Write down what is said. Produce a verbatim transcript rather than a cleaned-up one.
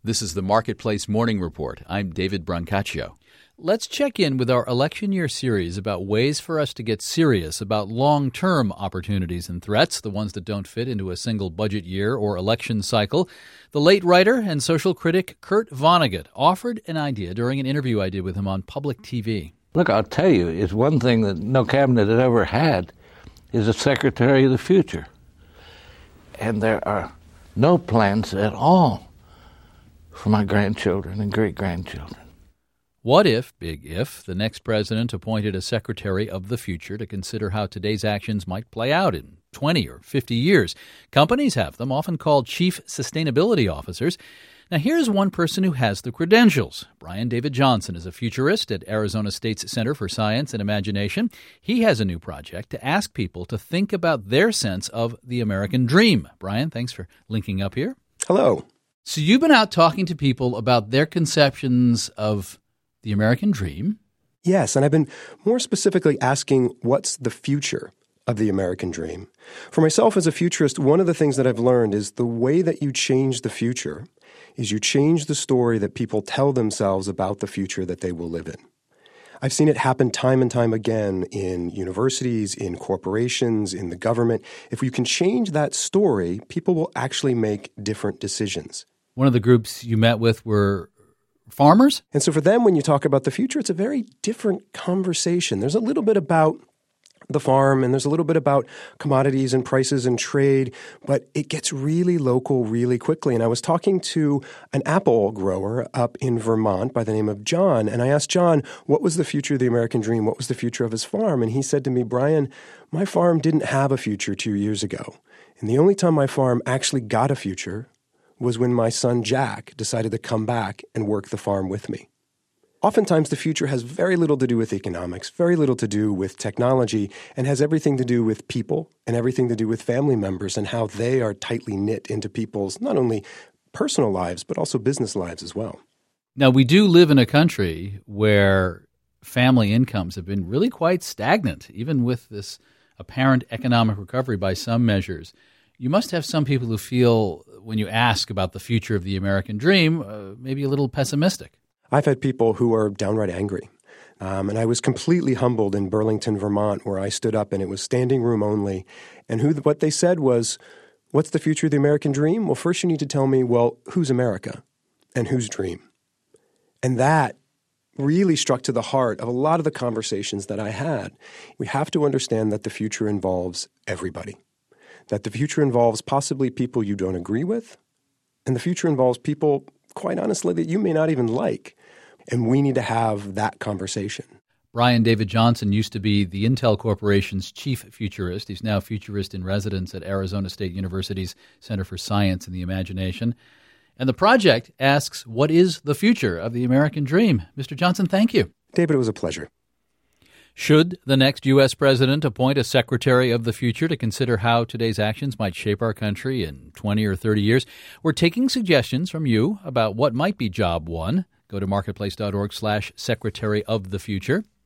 This is the Marketplace Morning Report. I'm David Brancaccio. Let's check in with our election year series about ways for us to get serious about long-term opportunities and threats, the ones that don't fit into a single budget year or election cycle. The late writer and social critic Kurt Vonnegut offered an idea during an interview I did with him on public T V. Look, I'll tell you, it's one thing that no cabinet had ever had is a Secretary of the Future. And there are no plans at all for my grandchildren and great-grandchildren. What if, big if, the next president appointed a Secretary of the Future to consider how today's actions might play out in twenty or fifty years? Companies have them, often called Chief Sustainability Officers. Now, here's one person who has the credentials. Brian David Johnson is a futurist at Arizona State's Center for Science and Imagination. He has a new project to ask people to think about their sense of the American dream. Brian, thanks for linking up here. Hello. So you've been out talking to people about their conceptions of the American dream? Yes, and I've been more specifically asking what's the future of the American dream. For myself as a futurist, one of the things that I've learned is the way that you change the future is you change the story that people tell themselves about the future that they will live in. I've seen it happen time and time again in universities, in corporations, in the government. If you can change that story, people will actually make different decisions. One of the groups you met with were farmers? And so for them, when you talk about the future, it's a very different conversation. There's a little bit about the farm, and there's a little bit about commodities and prices and trade, but it gets really local really quickly. And I was talking to an apple grower up in Vermont by the name of John, and I asked John, what was the future of the American dream? What was the future of his farm? And he said to me, Brian, my farm didn't have a future two years ago. And the only time my farm actually got a future was when my son Jack decided to come back and work the farm with me. Oftentimes, the future has very little to do with economics, very little to do with technology, and has everything to do with people and everything to do with family members and how they are tightly knit into people's not only personal lives, but also business lives as well. Now, we do live in a country where family incomes have been really quite stagnant, even with this apparent economic recovery by some measures. You must have some people who feel, when you ask about the future of the American dream, uh, maybe a little pessimistic. I've had people who are downright angry. Um, and I was completely humbled in Burlington, Vermont, where I stood up and it was standing room only. And who what they said was, what's the future of the American dream? Well, first you need to tell me, well, who's America and whose dream? And that really struck to the heart of a lot of the conversations that I had. We have to understand that the future involves everybody, that the future involves possibly people you don't agree with, and the future involves people, quite honestly, that you may not even like. And we need to have that conversation. Brian David Johnson used to be the Intel Corporation's chief futurist. He's now futurist in residence at Arizona State University's Center for Science and the Imagination. And the project asks, what is the future of the American dream? Mister Johnson, thank you. David, it was a pleasure. Should the next U S president appoint a Secretary of the Future to consider how today's actions might shape our country in twenty or thirty years? We're taking suggestions from you about what might be job one. Go to marketplace.org slash Secretary of the Future.